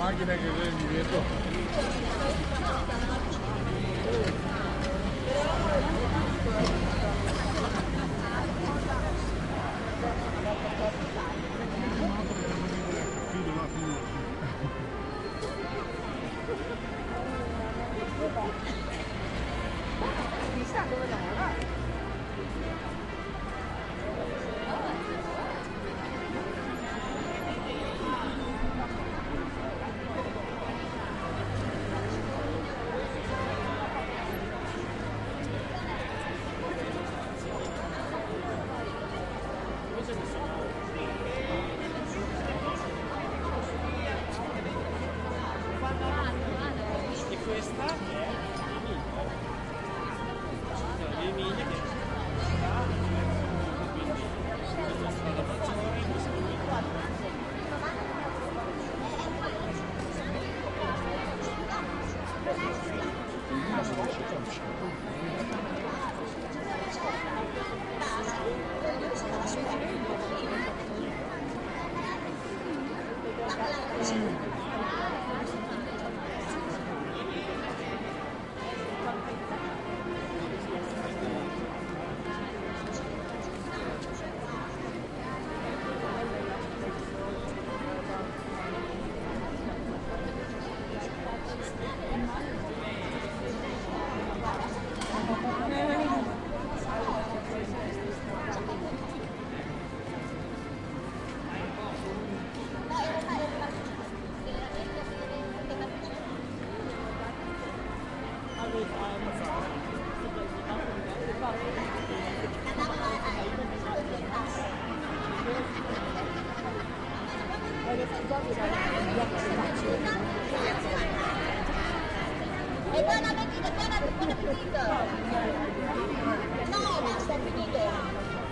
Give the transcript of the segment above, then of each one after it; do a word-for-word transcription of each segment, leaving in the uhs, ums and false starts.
macchina che vedi dietro. Chissà dove lavora. E questa è Emilia, che quindi la strada maggiore, questa E buon appetito, buon appetito! No, basta, finito!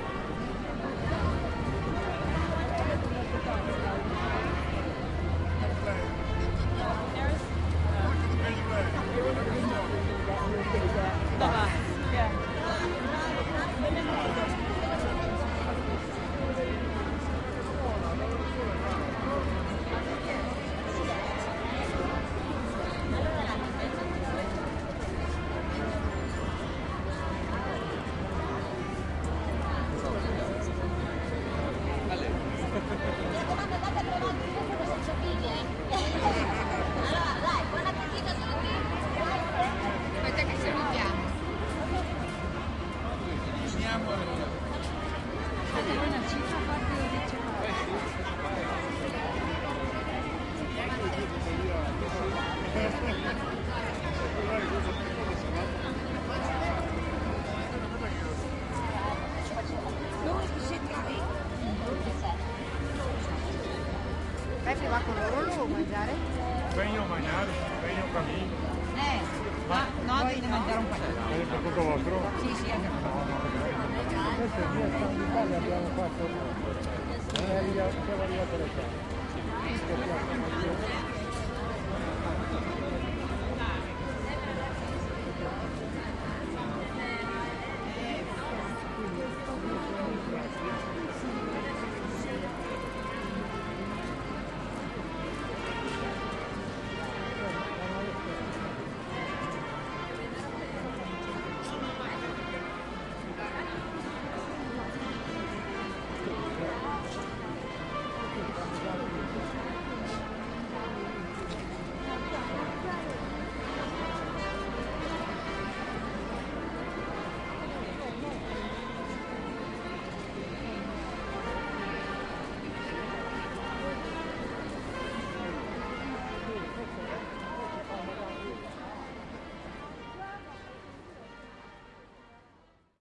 Allora, dai, buon appetito a tutti! Aspetta che salutiamo! Una cifra parte di dove si trovi? Peppe va con loro o mangiare? Vengono a mangiare, vengono a cammino. Eh, ma no, devi mangiare un paio. È per conto vostro? Sì, sì, anche Questo è il mio stand d'Italia, abbiamo fatto. È arrivato le case.